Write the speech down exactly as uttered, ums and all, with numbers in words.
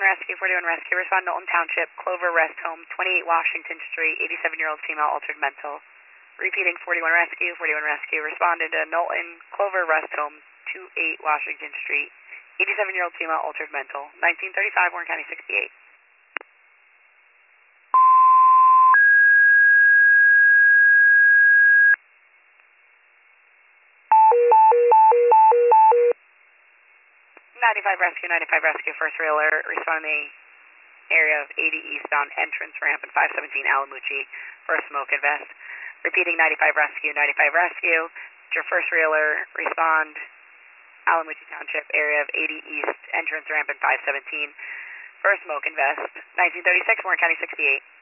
Rescue, forty-one Rescue, respond Knowlton Township, Clover Rest Home, twenty-eight Washington Street, eighty-seven-year-old female, altered mental. Repeating, forty-one Rescue, forty-one Rescue, responded to Knowlton, Clover Rest Home, twenty-eight Washington Street, eighty-seven-year-old female, altered mental, nineteen thirty-five, Warren County sixty-eight. ninety-five Rescue, ninety-five Rescue, first realtor, responding area of eighty eastbound entrance ramp and five seventeen Alamucci for a smoke and vest. Repeating, ninety-five Rescue, ninety-five Rescue, your first realtor, respond Alamucci Township area of eighty east entrance ramp and five seventeen for a smoke and vest. nineteen thirty-six, Warren County sixty-eight.